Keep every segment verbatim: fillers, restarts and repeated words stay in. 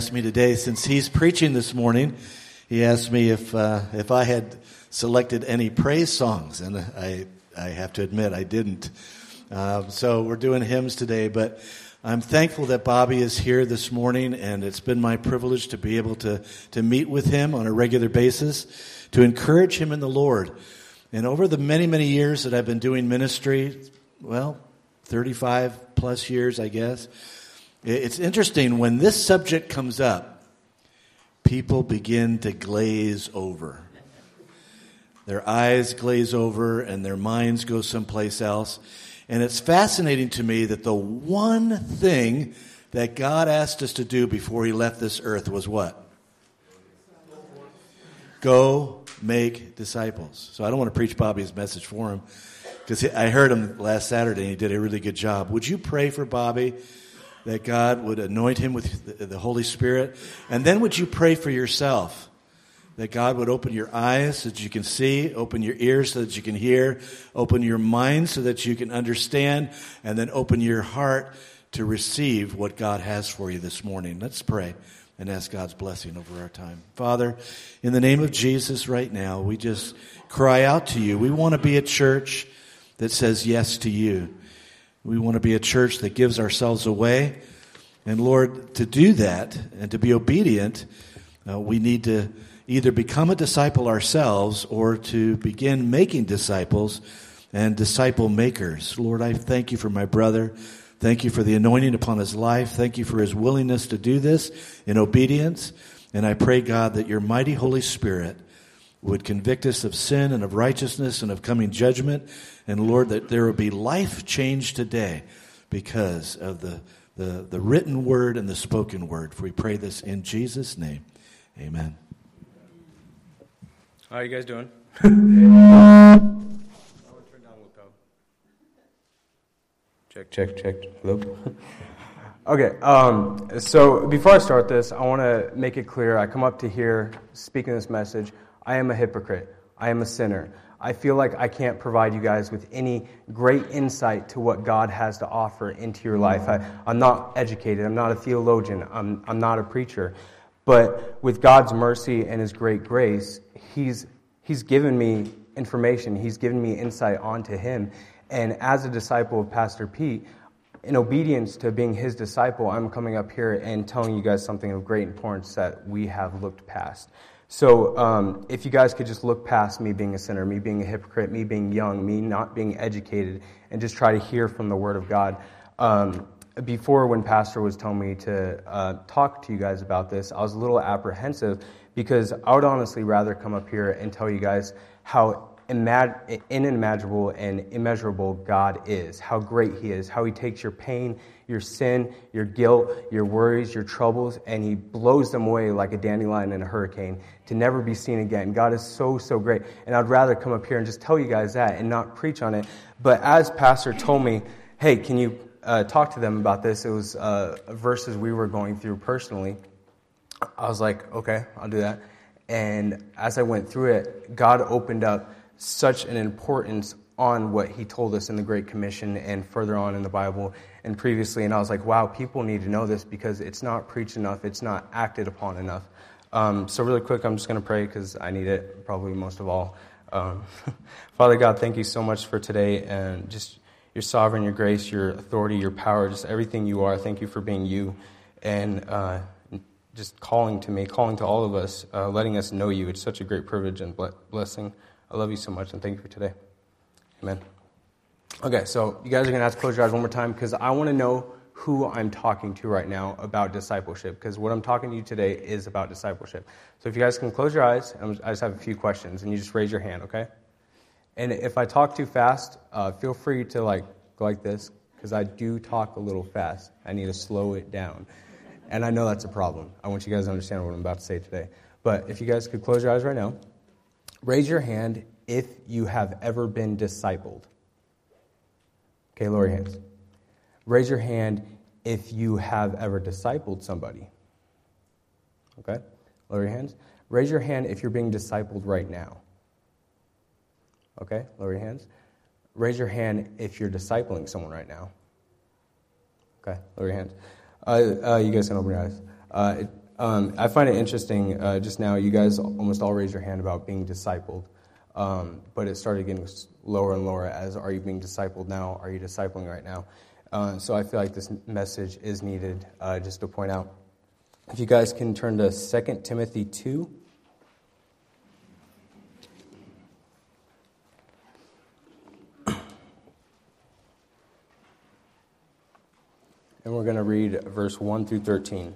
Asked me today, since he's preaching this morning, he asked me if uh, if I had selected any praise songs, and I I have to admit I didn't. Uh, so we're doing hymns today, but I'm thankful that Bobby is here this morning, and it's been my privilege to be able to to meet with him on a regular basis, to encourage him in the Lord. And over the many many years that I've been doing ministry, well, thirty-five plus years, I guess. It's interesting, when this subject comes up, people begin to glaze over. Their eyes glaze over and their minds go someplace else. And it's fascinating to me that the one thing that God asked us to do before he left this earth was what? Go make disciples. So I don't want to preach Bobby's message for him, because I heard him last Saturday and he did a really good job. Would you pray for Bobby, that God would anoint him with the Holy Spirit? And then would you pray for yourself, that God would open your eyes so that you can see, open your ears so that you can hear, open your mind so that you can understand, and then open your heart to receive what God has for you this morning. Let's pray and ask God's blessing over our time. Father, in the name of Jesus right now, we just cry out to you. We want to be a church that says yes to you. We want to be a church that gives ourselves away. And Lord, to do that and to be obedient, uh, we need to either become a disciple ourselves or to begin making disciples and disciple makers. Lord, I thank you for my brother. Thank you for the anointing upon his life. Thank you for his willingness to do this in obedience. And I pray, God, that your mighty Holy Spirit would convict us of sin and of righteousness and of coming judgment. And Lord, that there will be life change today because of the, the, the written word and the spoken word. For we pray this in Jesus' name. Amen. How are you guys doing? Check, check, check. Hello? Okay, um, so before I start this, I want to make it clear. I come up to here speaking this message. I am a hypocrite. I am a sinner. I feel like I can't provide you guys with any great insight to what God has to offer into your life. I, I'm not educated. I'm not a theologian. I'm, I'm not a preacher. But with God's mercy and his great grace, he's, he's given me information. He's given me insight onto him. And as a disciple of Pastor Pete, in obedience to being his disciple, I'm coming up here and telling you guys something of great importance that we have looked past. So um, if you guys could just look past me being a sinner, me being a hypocrite, me being young, me not being educated, and just try to hear from the Word of God. Um, before, when Pastor was telling me to uh, talk to you guys about this, I was a little apprehensive because I would honestly rather come up here and tell you guys how imag- inimaginable and immeasurable God is, how great he is, how he takes your pain, your sin, your guilt, your worries, your troubles, and he blows them away like a dandelion in a hurricane to never be seen again. God is so, so great. And I'd rather come up here and just tell you guys that and not preach on it. But as Pastor told me, hey, can you uh, talk to them about this? It was uh, verses we were going through personally. I was like, okay, I'll do that. And as I went through it, God opened up such an importance on what he told us in the Great Commission and further on in the Bible and previously. And I was like, wow, people need to know this because it's not preached enough. It's not acted upon enough. Um, so really quick, I'm just going to pray because I need it probably most of all. Um, Father God, thank you so much for today and just your sovereign, your grace, your authority, your power, just everything you are. Thank you for being you and uh, just calling to me, calling to all of us, uh, letting us know you. It's such a great privilege and blessing. I love you so much and thank you for today. Amen. Okay, so you guys are going to have to close your eyes one more time because I want to know who I'm talking to right now about discipleship, because what I'm talking to you today is about discipleship. So if you guys can close your eyes, I just have a few questions, and you just raise your hand, okay? And if I talk too fast, uh, feel free to like go like this, because I do talk a little fast. I need to slow it down. And I know that's a problem. I want you guys to understand what I'm about to say today. But if you guys could close your eyes right now, raise your hand if you have ever been discipled. Okay, lower your hands. Raise your hand if you have ever discipled somebody. Okay, lower your hands. Raise your hand if you're being discipled right now. Okay, lower your hands. Raise your hand if you're discipling someone right now. Okay, lower your hands. Uh, uh, you guys can open your eyes. Uh, it, Um, I find it interesting, uh, just now, you guys almost all raised your hand about being discipled, um, but it started getting lower and lower as, are you being discipled now? Are you discipling right now? Uh, so I feel like this message is needed, uh, just to point out. If you guys can turn to Second Timothy two. And we're going to read verse one through thirteen.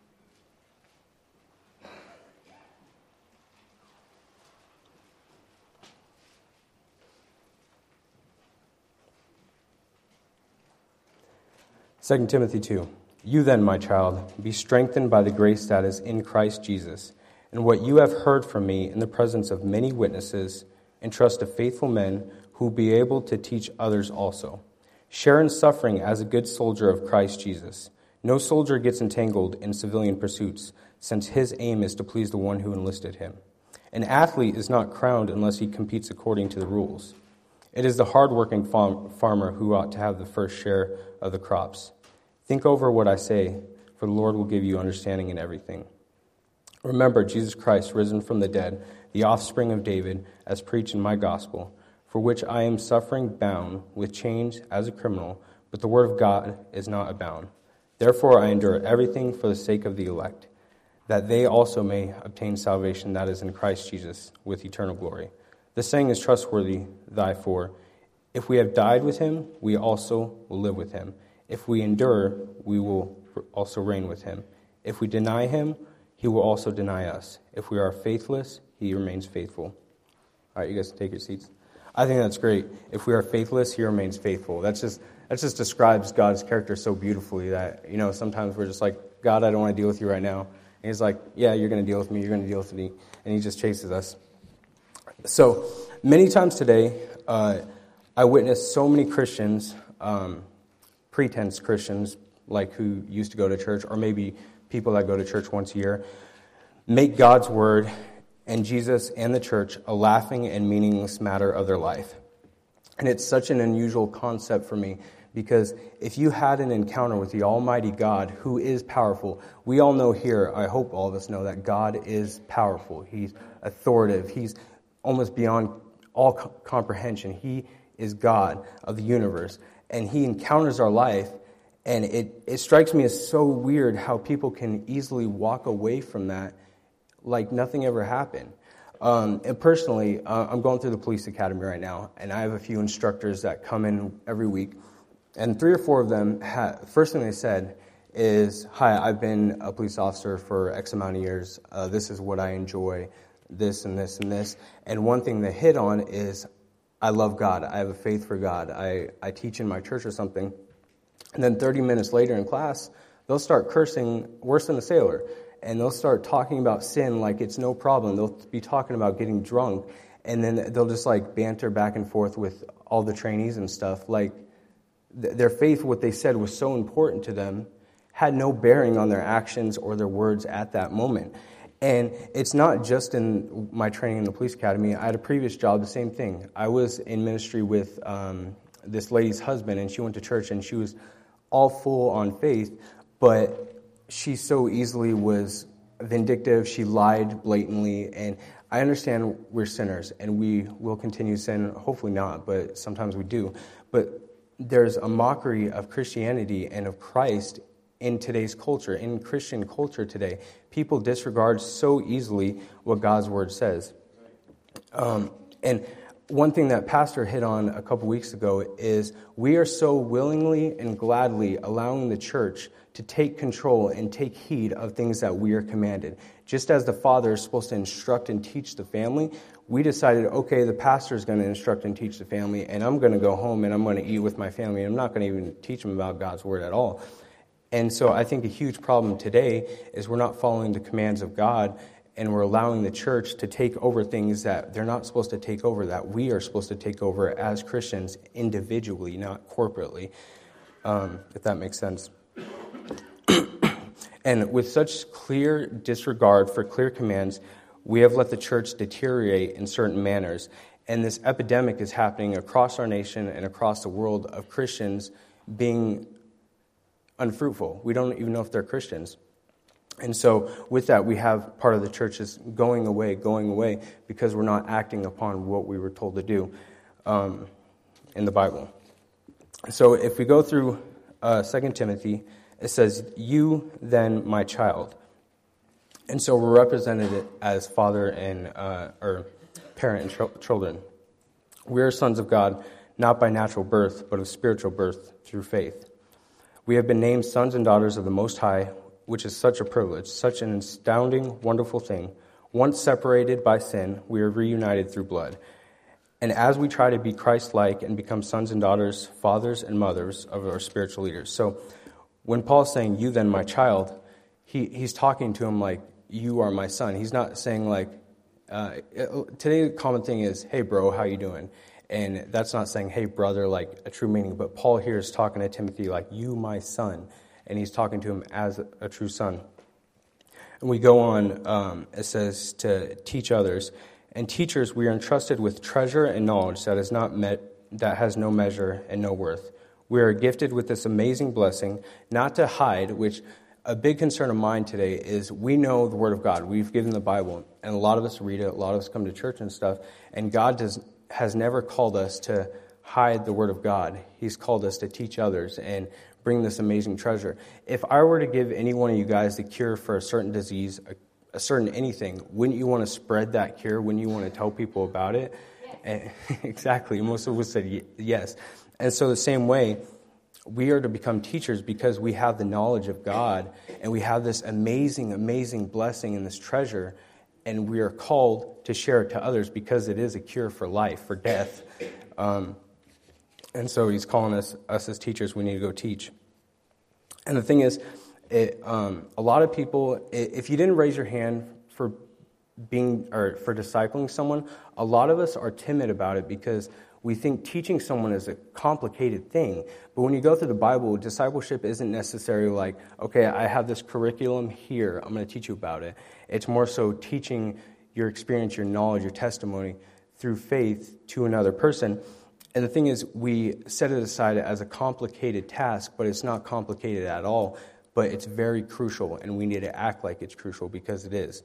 Second Timothy two. You then, my child, be strengthened by the grace that is in Christ Jesus, and what you have heard from me in the presence of many witnesses, entrust to faithful men who will be able to teach others also. Share in suffering as a good soldier of Christ Jesus. No soldier gets entangled in civilian pursuits, since his aim is to please the one who enlisted him. An athlete is not crowned unless he competes according to the rules. It is the hard-working farm, farmer who ought to have the first share of the crops. Think over what I say, for the Lord will give you understanding in everything. Remember Jesus Christ, risen from the dead, the offspring of David, as preached in my gospel, for which I am suffering bound with chains as a criminal, but the word of God is not bound. Therefore I endure everything for the sake of the elect, that they also may obtain salvation that is in Christ Jesus with eternal glory. The saying is trustworthy, therefore, if we have died with him, we also will live with him. If we endure, we will also reign with him. If we deny him, he will also deny us. If we are faithless, he remains faithful. All right, you guys can take your seats. I think that's great. If we are faithless, he remains faithful. That's just that just describes God's character so beautifully that, you know, sometimes we're just like, God, I don't want to deal with you right now. And he's like, yeah, you're going to deal with me. You're going to deal with me. And he just chases us. So many times today, uh, I witness so many Christians, um, pretense Christians, like who used to go to church, or maybe people that go to church once a year, make God's word and Jesus and the church a laughing and meaningless matter of their life. And it's such an unusual concept for me, because if you had an encounter with the Almighty God, who is powerful, we all know here, I hope all of us know, that God is powerful. He's authoritative. He's almost beyond all co- comprehension. He is God of the universe. And he encounters our life, and it, it strikes me as so weird how people can easily walk away from that like nothing ever happened. Um, and personally, uh, I'm going through the police academy right now, and I have a few instructors that come in every week, and three or four of them, ha- first thing they said is, hi, I've been a police officer for X amount of years. Uh, this is what I enjoy, this and this and this. And one thing they hit on is, I love God. I have a faith for God. I, I teach in my church or something. And then thirty minutes later in class, they'll start cursing worse than a sailor. And they'll start talking about sin like it's no problem. They'll be talking about getting drunk. And then they'll just like banter back and forth with all the trainees and stuff. Like th- their faith, what they said was so important to them, had no bearing on their actions or their words at that moment. And it's not just in my training in the police academy. I had a previous job, the same thing. I was in ministry with um, this lady's husband, and she went to church, and she was all full on faith, but she so easily was vindictive. She lied blatantly, and I understand we're sinners, and we will continue to sin. Hopefully not, but sometimes we do. But there's a mockery of Christianity and of Christ in today's culture, in Christian culture today. People disregard so easily what God's word says. Um, and one thing that Pastor hit on a couple weeks ago is we are so willingly and gladly allowing the church to take control and take heed of things that we are commanded. Just as the father is supposed to instruct and teach the family, we decided, okay, the pastor is going to instruct and teach the family, and I'm going to go home and I'm going to eat with my family, and I'm not going to even teach them about God's word at all. And so I think a huge problem today is we're not following the commands of God, and we're allowing the church to take over things that they're not supposed to take over, that we are supposed to take over as Christians individually, not corporately, um, if that makes sense. And with such clear disregard for clear commands, we have let the church deteriorate in certain manners. And this epidemic is happening across our nation and across the world of Christians being unfruitful. We don't even know if they're Christians. And so with that, we have part of the church is going away, going away, because we're not acting upon what we were told to do um, in the Bible. So if we go through uh, Second Timothy, it says, "You then, my child." And so we're represented as father and uh, or parent and ch- children. We are sons of God, not by natural birth, but of spiritual birth through faith. We have been named sons and daughters of the Most High, which is such a privilege, such an astounding, wonderful thing. Once separated by sin, we are reunited through blood. And as we try to be Christ-like and become sons and daughters, fathers and mothers of our spiritual leaders. So when Paul's saying, "You then, my child," he, he's talking to him like, "You are my son." He's not saying like, uh, today the common thing is, "Hey bro, how you doing?" And that's not saying, "Hey brother," like a true meaning. But Paul here is talking to Timothy like, "You my son." And he's talking to him as a true son. And we go on, um, it says, to teach others. And teachers, we are entrusted with treasure and knowledge that is not met, that has no measure and no worth. We are gifted with this amazing blessing, not to hide, which a big concern of mine today is we know the Word of God. We've given the Bible, and a lot of us read it, a lot of us come to church and stuff, and God does has never called us to hide the Word of God. He's called us to teach others and bring this amazing treasure. If I were to give any one of you guys the cure for a certain disease, a, a certain anything, wouldn't you want to spread that cure? Wouldn't you want to tell people about it? Yes. And, exactly. Most of us said yes. And so the same way, we are to become teachers because we have the knowledge of God and we have this amazing, amazing blessing and this treasure, and we are called to share it to others because it is a cure for life, for death. Um, And so he's calling us, us as teachers, we need to go teach. And the thing is, it, um, a lot of people, if you didn't raise your hand for being or for discipling someone, a lot of us are timid about it because we think teaching someone is a complicated thing. But when you go through the Bible, discipleship isn't necessarily like, okay, I have this curriculum here, I'm going to teach you about it. It's more so teaching your experience, your knowledge, your testimony through faith to another person. And the thing is, we set it aside as a complicated task, but it's not complicated at all. But it's very crucial, and we need to act like it's crucial because it is.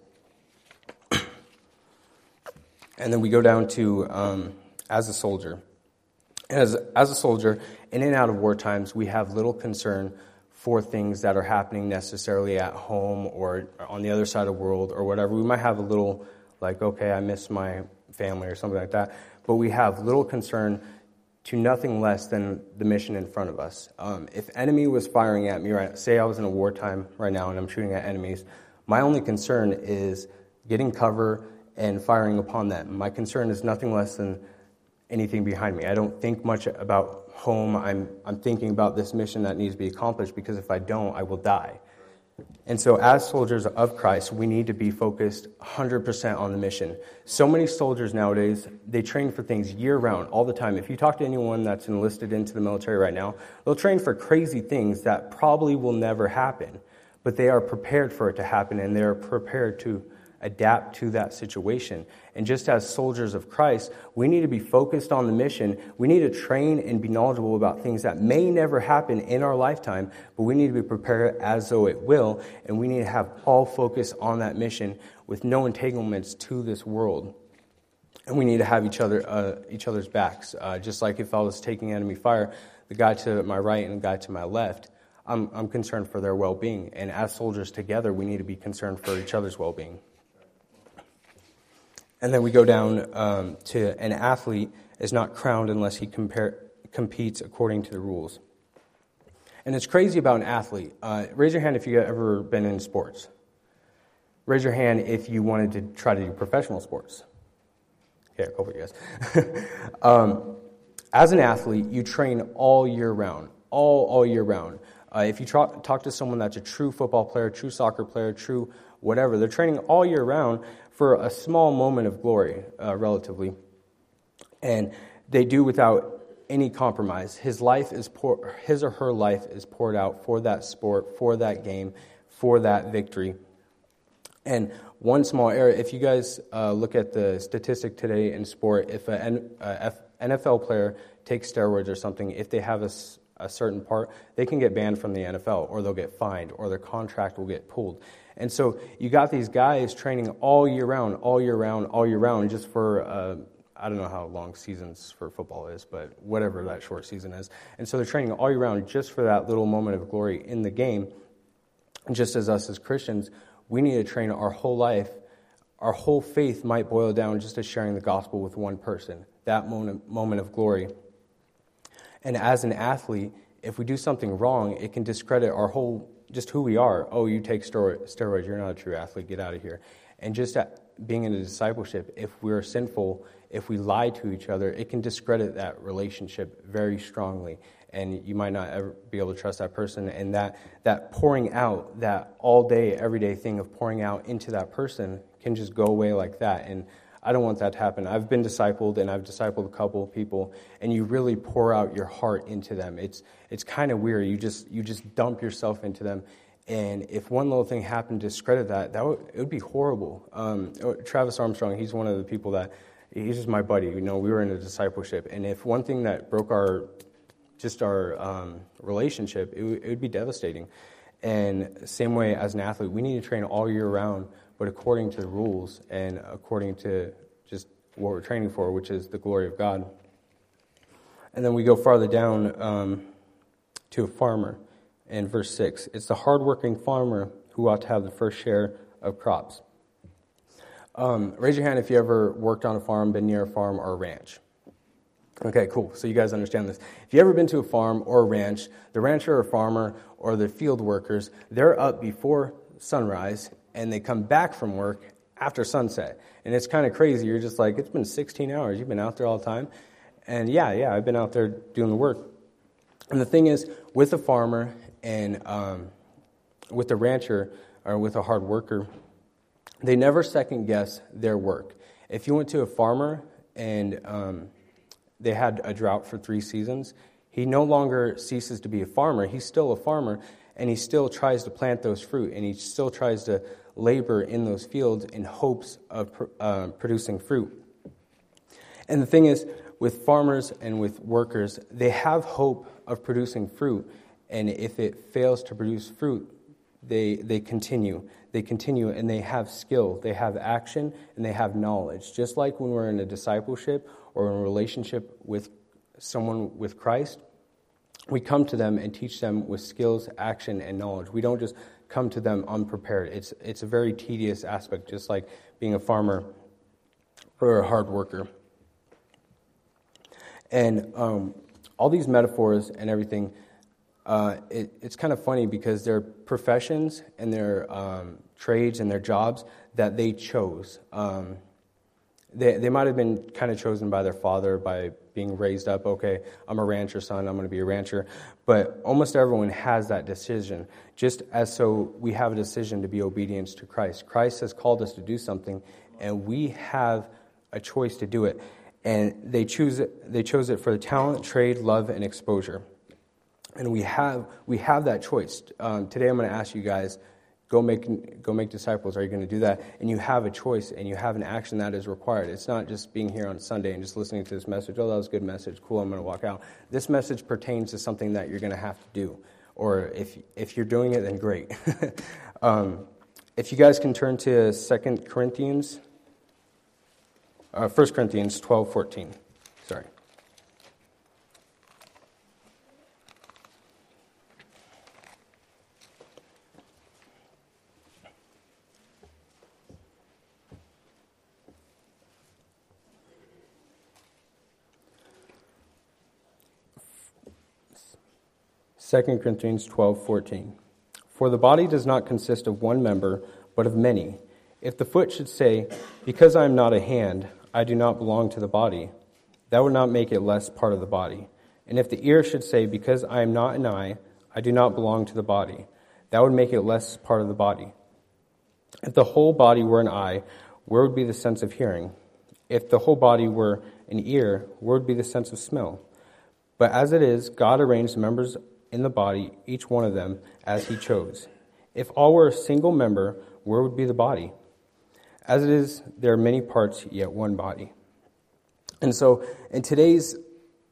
And then we go down to um, as a soldier. As, as a soldier, in and out of war times, we have little concern for things that are happening necessarily at home or on the other side of the world or whatever. We might have a little, like, okay, I miss my family or something like that. But we have little concern to nothing less than the mission in front of us. Um, if enemy was firing at me, right, say I was in a wartime right now and I'm shooting at enemies, my only concern is getting cover and firing upon them. My concern is nothing less than anything behind me. I don't think much about home. I'm I'm thinking about this mission that needs to be accomplished because if I don't, I will die. And so as soldiers of Christ, we need to be focused one hundred percent on the mission. So many soldiers nowadays, they train for things year-round, all the time. If you talk to anyone that's enlisted into the military right now, they'll train for crazy things that probably will never happen. But they are prepared for it to happen, and they are prepared to adapt to that situation. And just as soldiers of Christ, we need to be focused on the mission. We need to train and be knowledgeable about things that may never happen in our lifetime, but we need to be prepared as though it will, and we need to have all focus on that mission with no entanglements to this world. And we need to have each other, uh, each other's backs. Uh, just like if I was taking enemy fire, the guy to my right and the guy to my left, I'm, I'm concerned for their well-being. And as soldiers together, we need to be concerned for each other's well-being. And then we go down um, to an athlete is not crowned unless he compare, competes according to the rules. And it's crazy about an athlete. Uh, raise your hand if you've ever been in sports. Raise your hand if you wanted to try to do professional sports. Yeah, a couple of you guys. um, as an athlete, you train all year round, all all year round. Uh, if you tra- talk to someone that's a true football player, true soccer player, true whatever, they're training all year round for a small moment of glory, uh, relatively. And they do without any compromise. His life is pour, his or her life is poured out for that sport, for that game, for that victory. And one small error, if you guys uh, look at the statistic today in sport, if an N F L player takes steroids or something, if they have a, a certain part, they can get banned from the N F L, or they'll get fined, or their contract will get pulled. And so you got these guys training all year round, all year round, all year round, just for, uh, I don't know how long seasons for football is, but whatever that short season is. And so they're training all year round just for that little moment of glory in the game. And just as us as Christians, we need to train our whole life. Our whole faith might boil down just to sharing the gospel with one person, that moment, moment of glory. And as an athlete, if we do something wrong, it can discredit our whole, just who we are. Oh, you take steroids, you're not a true athlete, get out of here. And just being in a discipleship, if we're sinful, if we lie to each other, it can discredit that relationship very strongly. And you might not ever be able to trust that person. And that, that pouring out, that all day, everyday thing of pouring out into that person can just go away like that. And I don't want that to happen. I've been discipled, and I've discipled a couple of people, and you really pour out your heart into them. It's it's kind of weird. You just you just dump yourself into them, and if one little thing happened to discredit that, that would, it would be horrible. Um, Travis Armstrong, he's one of the people that, he's just my buddy. You know, we were in a discipleship, and if one thing that broke our just our um, relationship, it, w- it would be devastating. And same way as an athlete, we need to train all year round, but according to the rules and according to just what we're training for, which is the glory of God. And then we go farther down um, to a farmer in verse six. It's the hardworking farmer who ought to have the first share of crops. Um, raise your hand if you ever worked on a farm, been near a farm or a ranch. Okay, cool. So you guys understand this. If you've ever been to a farm or a ranch, the rancher or farmer or the field workers, they're up before sunrise, and they come back from work after sunset. And it's kind of crazy. You're just like, it's been sixteen hours. You've been out there all the time. And yeah, yeah, I've been out there doing the work. And the thing is, with a farmer and um, with a rancher or with a hard worker, they never second guess their work. If you went to a farmer and um, they had a drought for three seasons, he no longer ceases to be a farmer. He's still a farmer, and he still tries to plant those fruit, and he still tries to labor in those fields in hopes of uh, producing fruit. And the thing is, with farmers and with workers, they have hope of producing fruit, and if it fails to produce fruit, they they continue. They continue, and they have skill, they have action, and they have knowledge. Just like when we're in a discipleship or in a relationship with someone with Christ, we come to them and teach them with skills, action, and knowledge. We don't just come to them unprepared. It's it's a very tedious aspect, just like being a farmer or a hard worker. And um, all these metaphors and everything, uh, it, it's kind of funny because they're professions and their um, trades and their jobs that they chose. Um, they they might have been kind of chosen by their father, by being raised up, okay, I'm a rancher son, I'm going to be a rancher. But almost everyone has that decision, just as so we have a decision to be obedient to Christ. Christ has called us to do something, and we have a choice to do it. And they choose it, they chose it for the talent, trade, love, and exposure. And we have we have that choice. Um, today I'm going to ask you guys, Go make go make disciples. Are you going to do that? And you have a choice, and you have an action that is required. It's not just being here on Sunday and just listening to this message. Oh, that was a good message. Cool, I'm going to walk out. This message pertains to something that you're going to have to do. Or if if you're doing it, then great. um, if you guys can turn to Second Corinthians, uh, First Corinthians twelve fourteen. Sorry. Second Corinthians twelve fourteen. For the body does not consist of one member, but of many. If the foot should say, because I am not a hand, I do not belong to the body, that would not make it less part of the body. And if the ear should say, because I am not an eye, I do not belong to the body, that would make it less part of the body. If the whole body were an eye, where would be the sense of hearing? If the whole body were an ear, where would be the sense of smell? But as it is, God arranged the members in the body, each one of them, as he chose. If all were a single member, where would be the body? As it is, there are many parts, yet one body. And so, in today's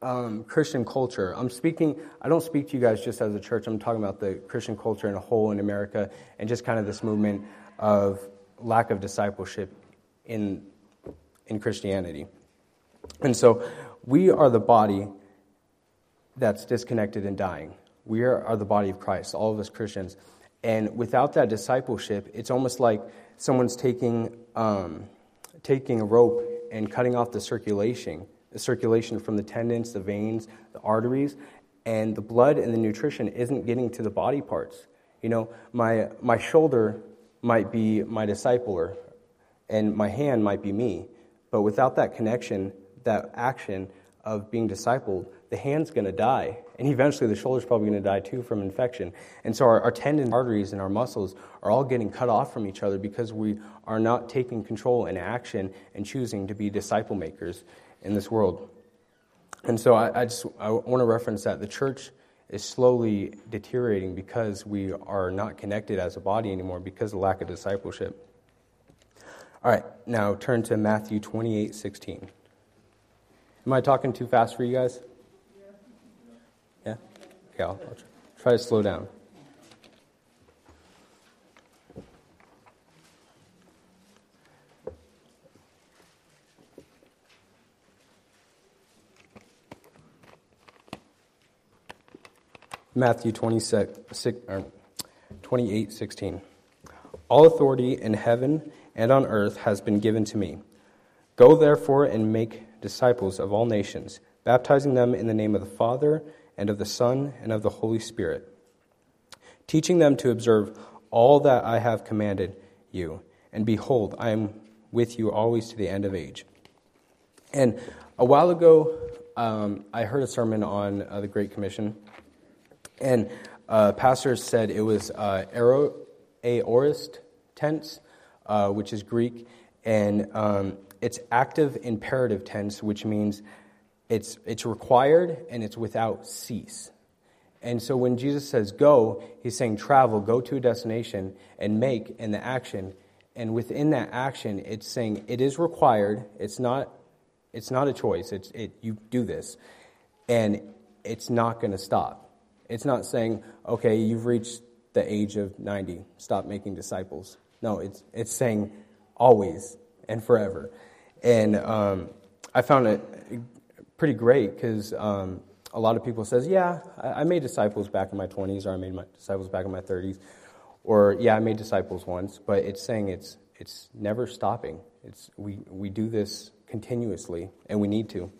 um, Christian culture. I'm speaking, I don't speak to you guys just as a church. I'm talking about the Christian culture in a whole in America and just kind of this movement of lack of discipleship in in Christianity. And so we are the body that's disconnected and dying. We are, are the body of Christ, all of us Christians. And without that discipleship, it's almost like someone's taking um, taking a rope and cutting off the circulation, the circulation from the tendons, the veins, the arteries, and the blood and the nutrition isn't getting to the body parts. You know, my my shoulder might be my discipler, and my hand might be me. But without that connection, that action of being discipled, the hand's going to die. And eventually the shoulder's probably going to die too from infection. And so our, our tendons, arteries, and our muscles are all getting cut off from each other because we are not taking control and action and choosing to be disciple makers in this world. And so I, I just I want to reference that. The church is slowly deteriorating because we are not connected as a body anymore because of lack of discipleship. All right, now turn to Matthew twenty-eight sixteen. Am I talking too fast for you guys? Yeah? Okay, I'll, I'll try to slow down. Matthew twenty-eight sixteen. All authority in heaven and on earth has been given to me. Go therefore and make disciples of all nations, baptizing them in the name of the Father and of the Son and of the Holy Spirit, teaching them to observe all that I have commanded you. And behold, I am with you always to the end of age. And a while ago, um, I heard a sermon on uh, the Great Commission, and uh, pastor said it was uh, aorist tense, uh, which is Greek, and um, it's active imperative tense, which means it's it's required and it's without cease. And so when Jesus says go, he's saying travel, go to a destination, and make in the action. And within that action, it's saying it is required. It's not it's not a choice. It's it you do this, and it's not going to stop. It's not saying, okay, you've reached the age of ninety, stop making disciples. No, it's it's saying always and forever. And um, I found it pretty great because um, a lot of people says, yeah, I, I made disciples back in my twenties, or I made my disciples back in my thirties, or yeah, I made disciples once. But it's saying it's it's never stopping. It's we we do this continuously, and we need to.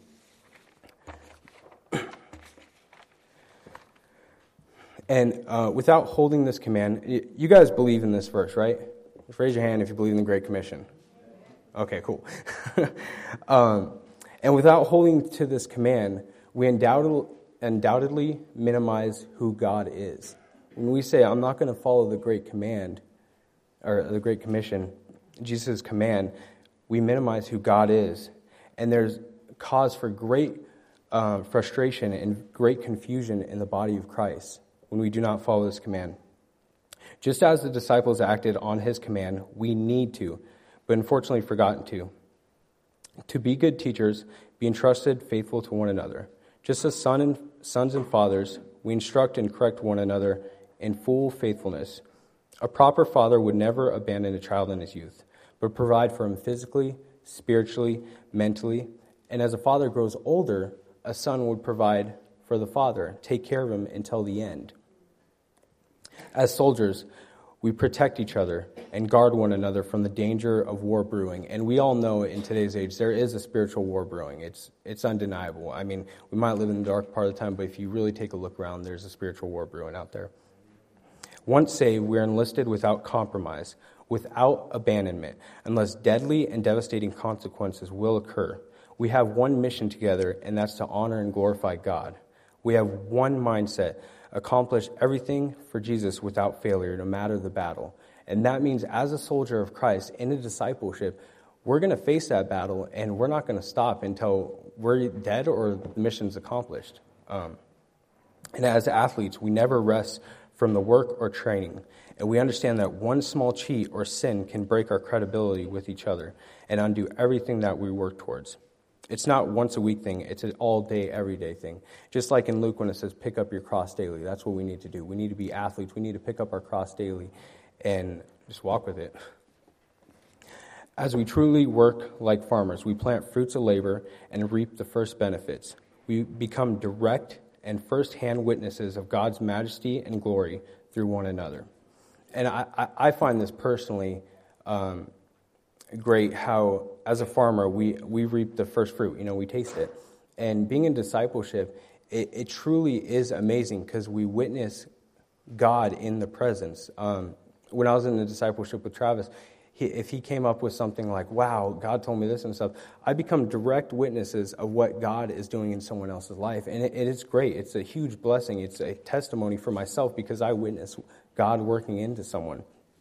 And uh, without holding this command, you guys believe in this verse, right? Just raise your hand if you believe in the Great Commission. Okay, cool. um, and without holding to this command, we undoubtedly, undoubtedly minimize who God is. When we say, I'm not going to follow the Great Command, or the Great Commission, Jesus' command, we minimize who God is. And there's cause for great uh, frustration and great confusion in the body of Christ when we do not follow this command. Just as the disciples acted on his command, we need to, but unfortunately forgotten to. To be good teachers, be entrusted faithful to one another. Just as son and, sons and fathers, we instruct and correct one another in full faithfulness. A proper father would never abandon a child in his youth, but provide for him physically, spiritually, mentally. And as a father grows older, a son would provide for the father, take care of him until the end. As soldiers, we protect each other and guard one another from the danger of war brewing. And we all know in today's age there is a spiritual war brewing. It's it's undeniable. I mean, we might live in the dark part of the time, but if you really take a look around, there's a spiritual war brewing out there. Once saved, we are enlisted without compromise, without abandonment, unless deadly and devastating consequences will occur. We have one mission together, and that's to honor and glorify God. We have one mindset, accomplish everything for Jesus without failure, no matter the battle. And that means as a soldier of Christ in a discipleship, we're going to face that battle, and we're not going to stop until we're dead or the mission's accomplished. Um, and as athletes, we never rest from the work or training. And we understand that one small cheat or sin can break our credibility with each other and undo everything that we work towards. It's not once a week thing. It's an all day, every day thing. Just like in Luke when it says pick up your cross daily. That's what we need to do. We need to be athletes. We need to pick up our cross daily and just walk with it. As we truly work like farmers, we plant fruits of labor and reap the first benefits. We become direct and first-hand witnesses of God's majesty and glory through one another. And I, I, I find this personally um, great how, as a farmer, we, we reap the first fruit. You know, we taste it. And being in discipleship, it, it truly is amazing because we witness God in the presence. Um, when I was in the discipleship with Travis, he, if he came up with something like, wow, God told me this and stuff, I become direct witnesses of what God is doing in someone else's life. And it, it is great. It's a huge blessing. It's a testimony for myself because I witness God working into someone.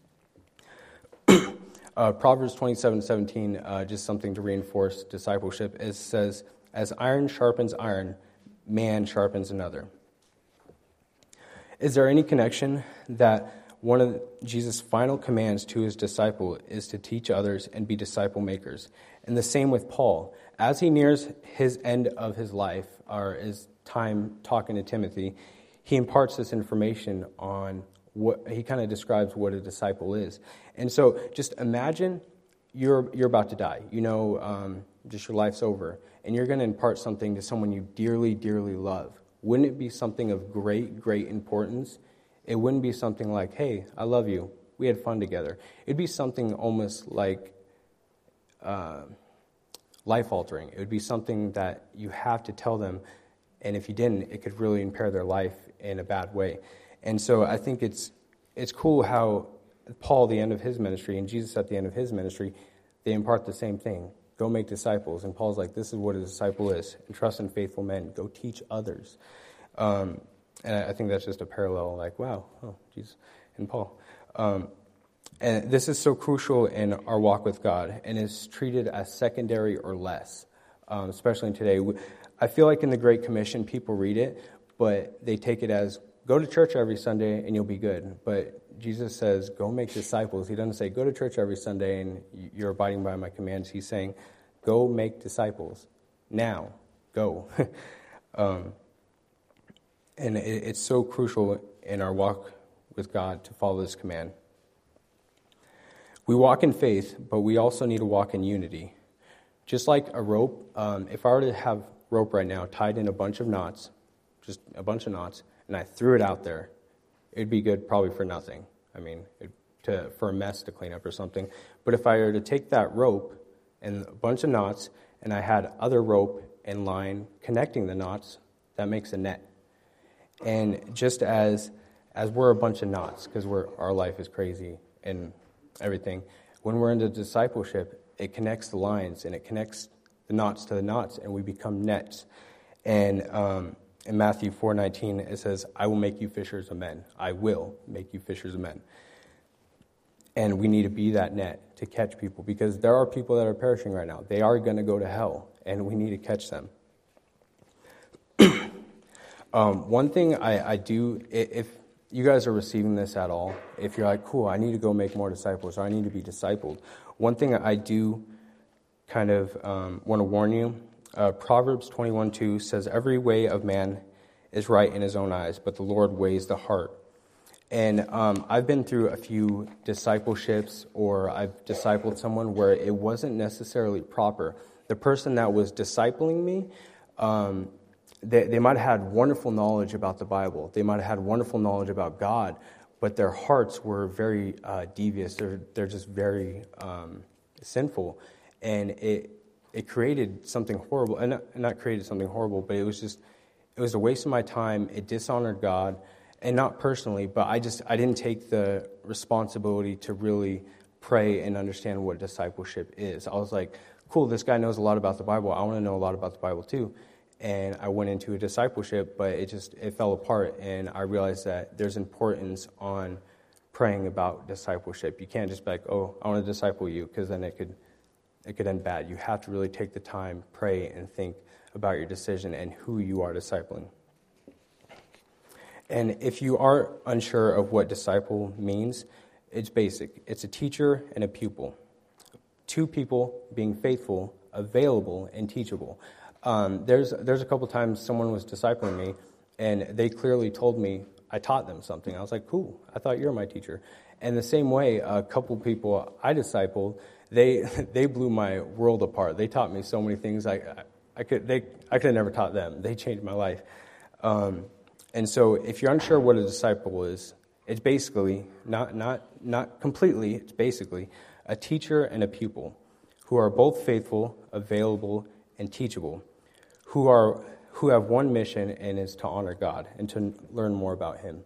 uh, Proverbs twenty-seven seventeen, uh, just something to reinforce discipleship, it says, as iron sharpens iron, man sharpens another. Is there any connection that one of Jesus' final commands to his disciple is to teach others and be disciple makers? And the same with Paul. As he nears his end of his life, or his time talking to Timothy, he imparts this information on what he kind of describes what a disciple is. And so just imagine you're you're about to die. You know, um, just your life's over, and you're going to impart something to someone you dearly, dearly love. Wouldn't it be something of great, great importance? It wouldn't be something like, hey, I love you. We had fun together. It'd be something almost like uh, life-altering. It would be something that you have to tell them, and if you didn't, it could really impair their life in a bad way. And so I think it's it's cool how Paul, the end of his ministry, and Jesus at the end of his ministry, they impart the same thing. Go make disciples. And Paul's like, this is what a disciple is. Entrust in faithful men. Go teach others. Um, and I think that's just a parallel, like, wow, oh, Jesus and Paul. Um, and this is so crucial in our walk with God, and is treated as secondary or less, um, especially today. I feel like in the Great Commission, people read it, but they take it as, go to church every Sunday and you'll be good. But Jesus says, go make disciples. He doesn't say, go to church every Sunday and you're abiding by my commands. He's saying, go make disciples. Now, go. um, and it, it's so crucial in our walk with God to follow this command. We walk in faith, but we also need to walk in unity. Just like a rope, um, if I were to have rope right now tied in a bunch of knots, just a bunch of knots, and I threw it out there, it'd be good probably for nothing. I mean, it, to, for a mess to clean up or something. But if I were to take that rope and a bunch of knots, and I had other rope and line connecting the knots, that makes a net. And just as as we're a bunch of knots, because we're our life is crazy and everything, when we're into discipleship, it connects the lines and it connects the knots to the knots, and we become nets. And um, in Matthew four nineteen, it says, I will make you fishers of men. I will make you fishers of men. And we need to be that net to catch people, because there are people that are perishing right now. They are going to go to hell, and we need to catch them. um, one thing I, I do, if you guys are receiving this at all, if you're like, cool, I need to go make more disciples, or I need to be discipled, one thing I do kind of um, want to warn you, uh, Proverbs twenty-one two says, every way of man is right in his own eyes, but the Lord weighs the heart. And um, I've been through a few discipleships, or I've discipled someone where it wasn't necessarily proper. The person that was discipling me, um, they, they might have had wonderful knowledge about the Bible. They might have had wonderful knowledge about God, but their hearts were very uh, devious. They're, they're just very um, sinful. And it it created something horrible. And not, not created something horrible, but it was just, it was a waste of my time. It dishonored God. And not personally, but I just, I didn't take the responsibility to really pray and understand what discipleship is. I was like, cool, this guy knows a lot about the Bible. I want to know a lot about the Bible too. And I went into a discipleship, but it just, it fell apart. And I realized that there's importance on praying about discipleship. You can't just be like, oh, I want to disciple you, because then it could, it could end bad. You have to really take the time, pray, and think about your decision and who you are discipling. And if you are unsure of what disciple means, it's basic. It's a teacher and a pupil. Two people being faithful available, and teachable. Um, there's there's a couple times someone was discipling me, and they clearly told me I taught them something. I was like, cool, I thought you were my teacher. And the same way, a couple people I discipled, they they blew my world apart. They taught me so many things I I could they I could have never taught them. They changed my life. Um, and so, if you're unsure what a disciple is, it's basically not not not completely. It's basically a teacher and a pupil who are both faithful, available, and teachable, who are who have one mission, and is to honor God and to learn more about Him.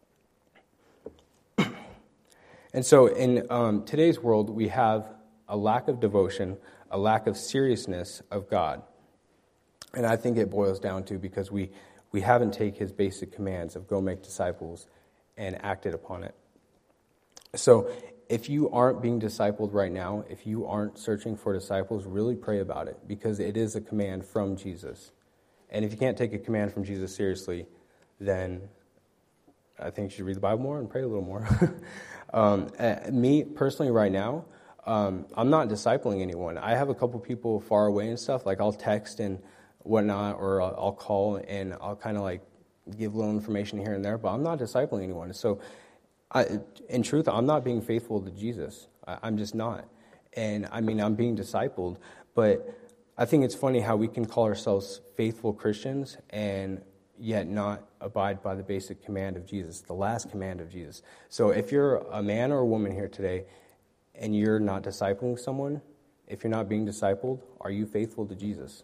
And so in um, today's world, we have a lack of devotion, a lack of seriousness of God. And I think it boils down to because we, we haven't taken His basic commands of go make disciples and acted upon it. So if you aren't being discipled right now, if you aren't searching for disciples, really pray about it, because it is a command from Jesus. And if you can't take a command from Jesus seriously, then I think you should read the Bible more and pray a little more. um, me, personally, right now, um, I'm not discipling anyone. I have a couple people far away and stuff. Like, I'll text and whatnot, or I'll, I'll call and I'll kind of, like, give little information here and there. But I'm not discipling anyone. So, I, in truth, I'm not being faithful to Jesus. I, I'm just not. And, I mean, I'm being discipled. But I think it's funny how we can call ourselves faithful Christians and yet not abide by the basic command of Jesus, the last command of Jesus. So if you're a man or a woman here today and you're not discipling someone, if you're not being discipled, are you faithful to Jesus?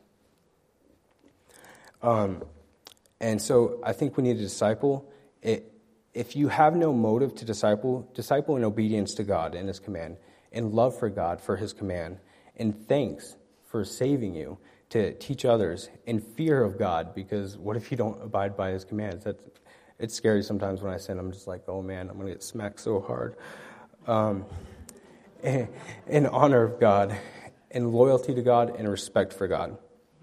Um, and so I think we need to disciple. It, if you have no motive to disciple, disciple in obedience to God and His command, in love for God for His command, in thanks for saving you, to teach others, in fear of God, because what if you don't abide by His commands? That's, it's scary sometimes when I sin. I'm just like, oh man, I'm going to get smacked so hard. Um, in honor of God, in loyalty to God, and respect for God.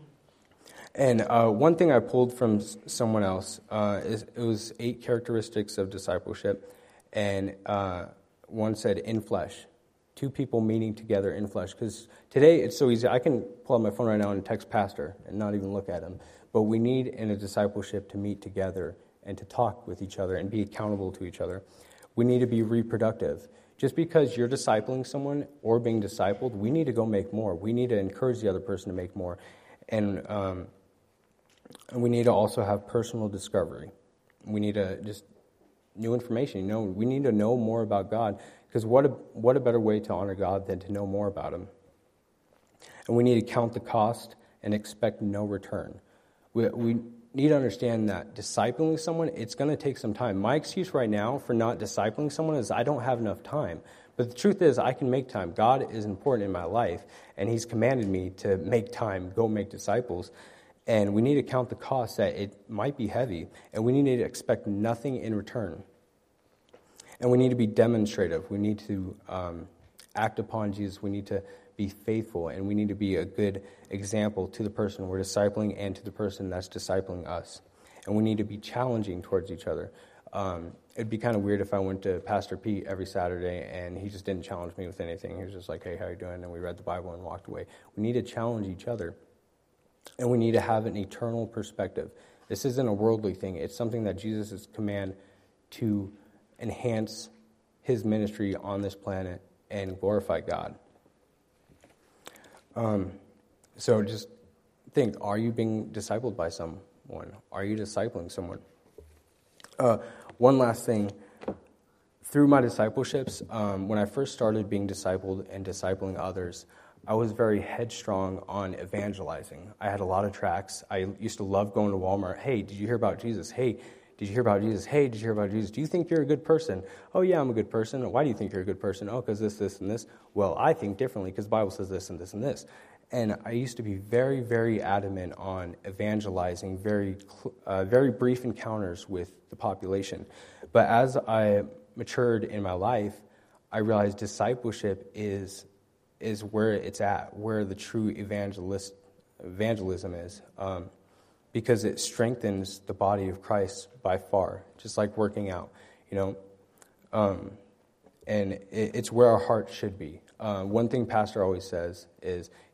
And uh, one thing I pulled from someone else uh, is it was eight characteristics of discipleship, and uh, one said in flesh. Two people meeting together in flesh. Because today it's so easy. I can pull out my phone right now and text pastor and not even look at him. But we need in a discipleship to meet together and to talk with each other and be accountable to each other. We need to be reproductive. Just because you're discipling someone or being discipled, we need to go make more. We need to encourage the other person to make more. And, um, and we need to also have personal discovery. We need to just new information. You know, we need to know more about God. Because what a, what a better way to honor God than to know more about Him. And we need to count the cost and expect no return. We, we need to understand that discipling someone, it's going to take some time. My excuse right now for not discipling someone is I don't have enough time. But the truth is I can make time. God is important in my life, and He's commanded me to make time, go make disciples. And we need to count the cost that it might be heavy, and we need to expect nothing in return. And we need to be demonstrative. We need to um, act upon Jesus. We need to be faithful, and we need to be a good example to the person we're discipling and to the person that's discipling us. And we need to be challenging towards each other. Um, it'd be kind of weird if I went to Pastor Pete every Saturday and he just didn't challenge me with anything. He was just like, hey, how you doing? And we read the Bible and walked away. We need to challenge each other. And we need to have an eternal perspective. This isn't a worldly thing. It's something that Jesus' command to enhance His ministry on this planet and glorify God. Um, so just think, are you being discipled by someone? Are you discipling someone? Uh, one last thing. Through my discipleships, um, when I first started being discipled and discipling others, I was very headstrong on evangelizing. I had a lot of tracts. I used to love going to Walmart. Hey, did you hear about Jesus? Hey, did you hear about Jesus? Hey, did you hear about Jesus? Do you think you're a good person? Oh, yeah, I'm a good person. Why do you think you're a good person? Oh, because this, this, and this. Well, I think differently because the Bible says this and this and this. And I used to be very, very adamant on evangelizing, very, uh, very brief encounters with the population. But as I matured in my life, I realized discipleship is is where it's at, where the true evangelist evangelism is. Um, because it strengthens the body of Christ by far, just like working out, you know. Um, and it, it's where our heart should be. Uh, one thing Pastor always says is,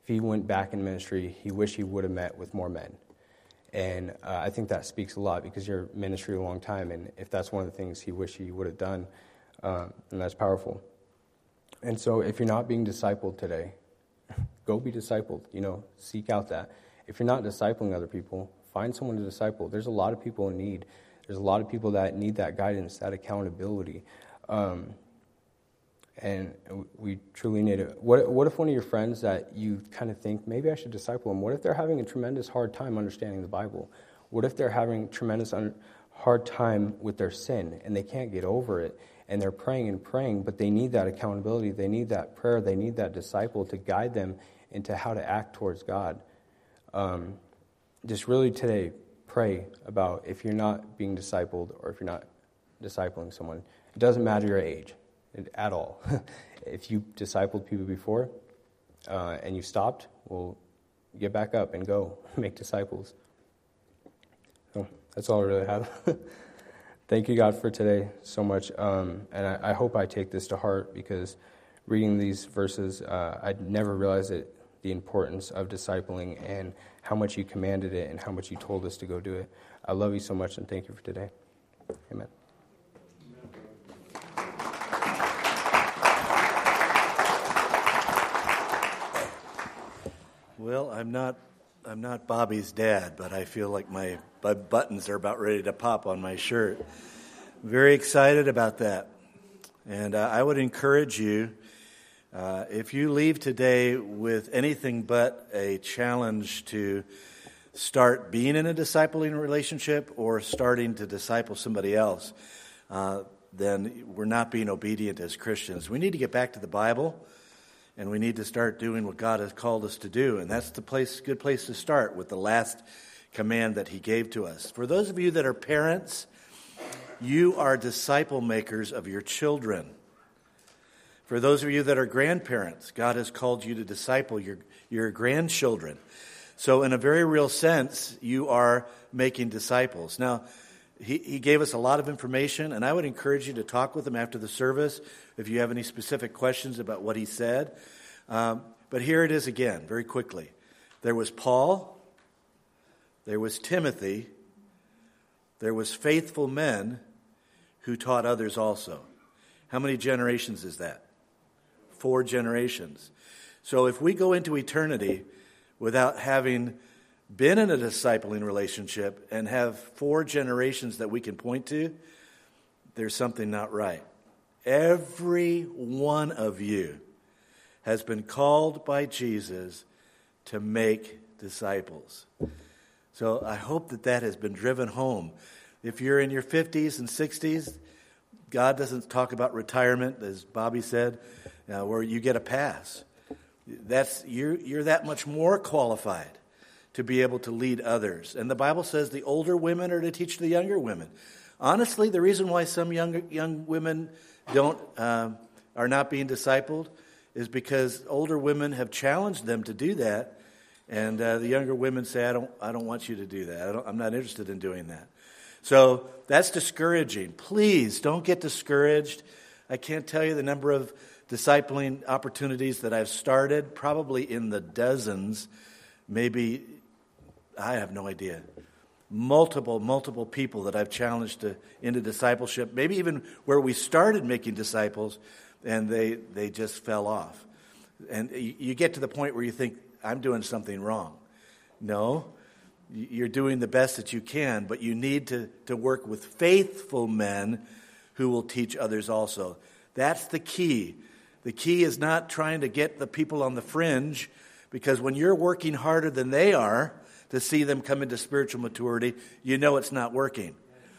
if he went back in ministry, he wished he would have met with more men. And uh, I think that speaks a lot because you're in ministry a long time, and if that's one of the things he wished he would have done, uh, then that's powerful. And so if you're not being discipled today, go be discipled. You know, seek out that. If you're not discipling other people, find someone to disciple. There's a lot of people in need. There's a lot of people that need that guidance, that accountability. Um, and we truly need it. What, what if one of your friends that you kind of think, maybe I should disciple them, what if they're having a tremendous hard time understanding the Bible? What if they're having tremendous un- hard time with their sin and they can't get over it? And they're praying and praying, but they need that accountability. They need that prayer. They need that disciple to guide them into how to act towards God. Um, just really today, pray about if you're not being discipled or if you're not discipling someone. It doesn't matter your age at all. If you discipled people before uh, and you stopped, well, get back up and go make disciples. So that's all I really have. Thank you, God, for today so much. Um, and I, I hope I take this to heart because reading these verses, uh, I never realized it, the importance of discipling and how much you commanded it and how much you told us to go do it. I love you so much and thank you for today. Amen. Well, I'm not I'm not Bobby's dad, but I feel like my, my buttons are about ready to pop on my shirt. Very excited about that. And uh, I would encourage you, uh, if you leave today with anything but a challenge to start being in a discipling relationship or starting to disciple somebody else, uh, then we're not being obedient as Christians. We need to get back to the Bible. And we need to start doing what God has called us to do. And that's the place, good place to start with the last command that he gave to us. For those of you that are parents, you are disciple makers of your children. For those of you that are grandparents, God has called you to disciple your, your grandchildren. So in a very real sense, you are making disciples. Now, He, he gave us a lot of information, and I would encourage you to talk with him after the service if you have any specific questions about what he said. Um, but here it is again, very quickly. There was Paul, there was Timothy, there was faithful men who taught others also. How many generations is that? Four generations. So if we go into eternity without having been in a discipling relationship and have four generations that we can point to, there's something not right. Every one of you has been called by Jesus to make disciples. So I hope that that has been driven home. If you're in your fifties and sixties, God doesn't talk about retirement, as Bobby said, uh, where you get a pass. That's you're you're that much more qualified to be able to lead others. And the Bible says the older women are to teach the younger women. Honestly, the reason why some young young women don't uh, are not being discipled is because older women have challenged them to do that, and uh, the younger women say, "I don't, I don't want you to do that. I don't, I'm not interested in doing that." So that's discouraging. Please don't get discouraged. I can't tell you the number of discipling opportunities that I've started, probably in the dozens, maybe. I have no idea. Multiple, multiple people that I've challenged to, into discipleship, maybe even where we started making disciples, and they, they just fell off. And you, you get to the point where you think, I'm doing something wrong. No, you're doing the best that you can, but you need to, to work with faithful men who will teach others also. That's the key. The key is not trying to get the people on the fringe, because when you're working harder than they are to see them come into spiritual maturity, you know it's not working.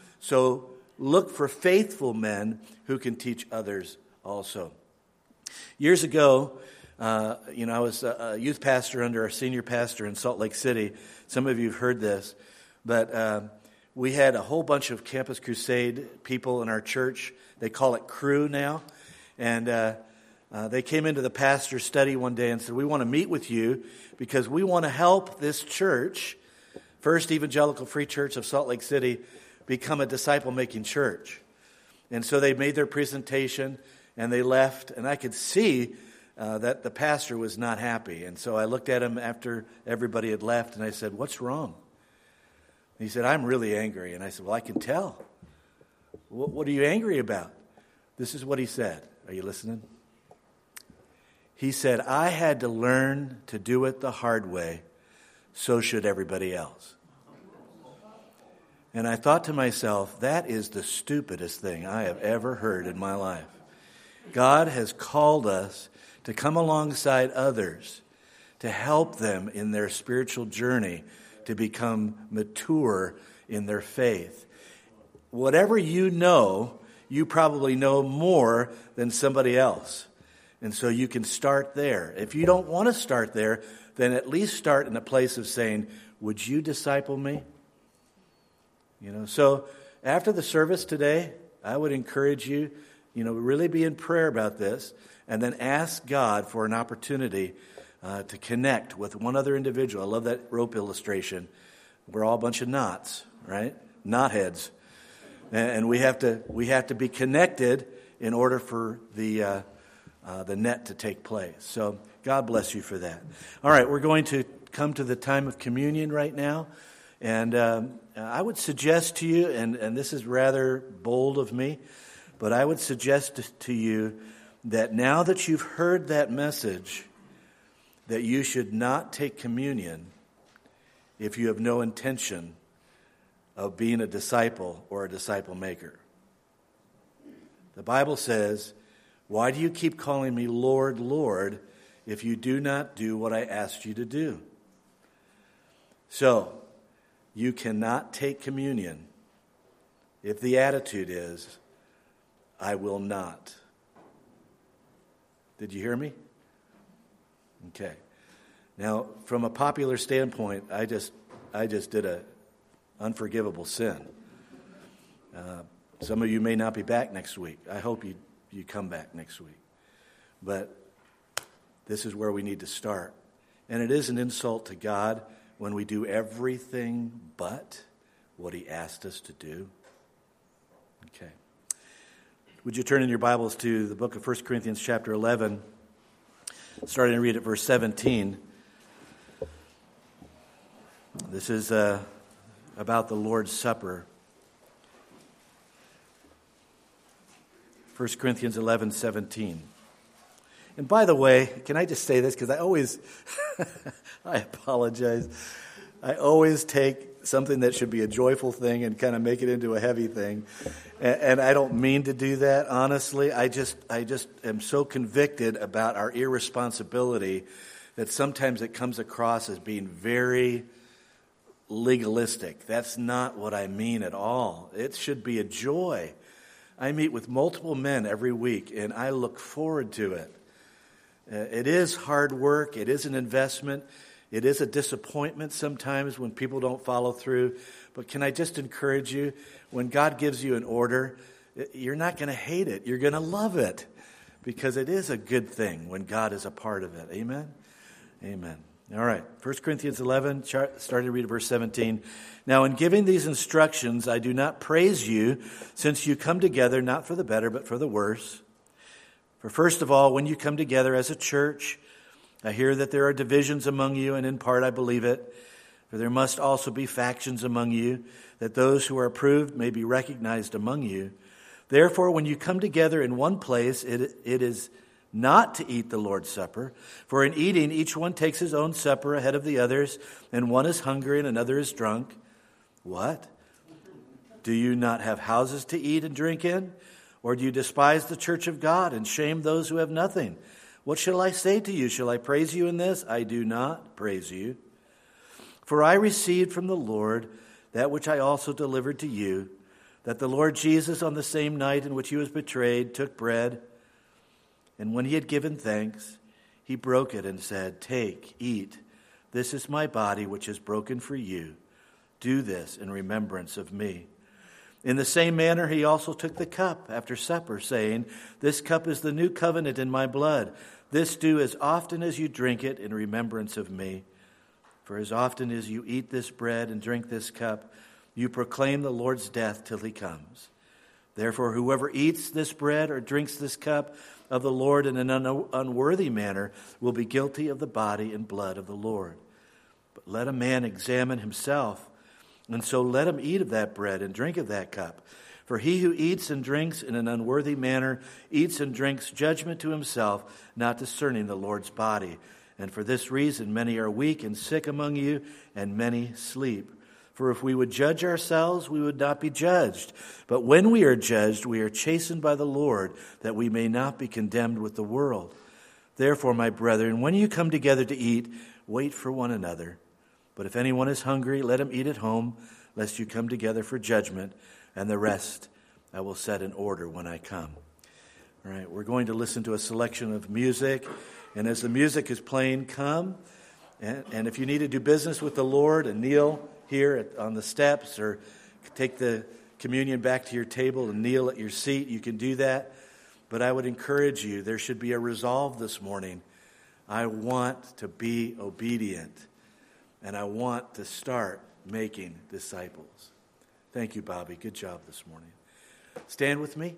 So look for faithful men who can teach others also. Years ago, uh, you know, I was a youth pastor under our senior pastor in Salt Lake City. Some of you have heard this, but uh, we had a whole bunch of Campus Crusade people in our church. They call it Crew now, and uh, Uh, they came into the pastor's study one day and said, we want to meet with you because we want to help this church, First Evangelical Free Church of Salt Lake City, become a disciple-making church. And so they made their presentation and they left, and I could see uh, that the pastor was not happy. And so I looked at him after everybody had left, and I said, "What's wrong?" And he said, "I'm really angry." And I said, "Well, I can tell. What, what are you angry about?" This is what he said. Are you listening? He said, "I had to learn to do it the hard way. So should everybody else." And I thought to myself, that is the stupidest thing I have ever heard in my life. God has called us to come alongside others, to help them in their spiritual journey, to become mature in their faith. Whatever you know, you probably know more than somebody else. And so you can start there. If you don't want to start there, then at least start in a place of saying, "Would you disciple me?" You know, so after the service today, I would encourage you, you know, really be in prayer about this, and then ask God for an opportunity uh, to connect with one other individual. I love that rope illustration. We're all a bunch of knots, right? Knotheads, and, and we have to we have to be connected in order for the uh, uh, the net to take place. So God bless you for that. All right, we're going to come to the time of communion right now. And um, I would suggest to you, and, and this is rather bold of me, but I would suggest to you that now that you've heard that message, that you should not take communion if you have no intention of being a disciple or a disciple maker. The Bible says, "Why do you keep calling me Lord, Lord, if you do not do what I asked you to do?" So, you cannot take communion if the attitude is, "I will not." Did you hear me? Okay. Now, from a popular standpoint, I just I just did a unforgivable sin. Uh, some of you may not be back next week. I hope you, you come back next week. But this is where we need to start. And it is an insult to God when we do everything but what he asked us to do. Okay. Would you turn in your Bibles to the book of First Corinthians chapter eleven, starting to read at verse seventeen. This is uh, about the Lord's Supper. First Corinthians eleven seventeen. And by the way, can I just say this? Because I always, I apologize. I always take something that should be a joyful thing and kind of make it into a heavy thing. And, and I don't mean to do that, honestly. I just, I just am so convicted about our irresponsibility that sometimes it comes across as being very legalistic. That's not what I mean at all. It should be a joy. I meet with multiple men every week, and I look forward to it. Uh, it is hard work. It is an investment. It is a disappointment sometimes when people don't follow through. But can I just encourage you, when God gives you an order, you're not going to hate it. You're going to love it because it is a good thing when God is a part of it. Amen? Amen. All right. First Corinthians eleven, starting to read at verse seventeen. "Now in giving these instructions, I do not praise you, since you come together not for the better, but for the worse. For first of all, when you come together as a church, I hear that there are divisions among you, and in part I believe it. For there must also be factions among you, that those who are approved may be recognized among you. Therefore, when you come together in one place, it, it is not to eat the Lord's Supper. For in eating, each one takes his own supper ahead of the others, and one is hungry and another is drunk. What? Do you not have houses to eat and drink in? Or do you despise the church of God and shame those who have nothing? What shall I say to you? Shall I praise you in this? I do not praise you. For I received from the Lord that which I also delivered to you, that the Lord Jesus, on the same night in which he was betrayed, took bread, and when he had given thanks, he broke it and said, 'Take, eat. This is my body, which is broken for you. Do this in remembrance of me.' In the same manner, he also took the cup after supper, saying, 'This cup is the new covenant in my blood. This do as often as you drink it in remembrance of me. For as often as you eat this bread and drink this cup, you proclaim the Lord's death till he comes. Therefore, whoever eats this bread or drinks this cup of the Lord in an un- unworthy manner will be guilty of the body and blood of the Lord. But let a man examine himself, and so let him eat of that bread and drink of that cup. For he who eats and drinks in an unworthy manner eats and drinks judgment to himself, not discerning the Lord's body. And for this reason many are weak and sick among you, and many sleep. For if we would judge ourselves, we would not be judged. But when we are judged, we are chastened by the Lord, that we may not be condemned with the world. Therefore, my brethren, when you come together to eat, wait for one another. But if anyone is hungry, let him eat at home, lest you come together for judgment, and the rest I will set in order when I come. All right, we're going to listen to a selection of music, and as the music is playing, come. And, and if you need to do business with the Lord and kneel here at, on the steps, or take the communion back to your table and kneel at your seat, you can do that. But I would encourage you, there should be a resolve this morning. I want to be obedient, and I want to start making disciples. Thank you, Bobby. Good job this morning. Stand with me.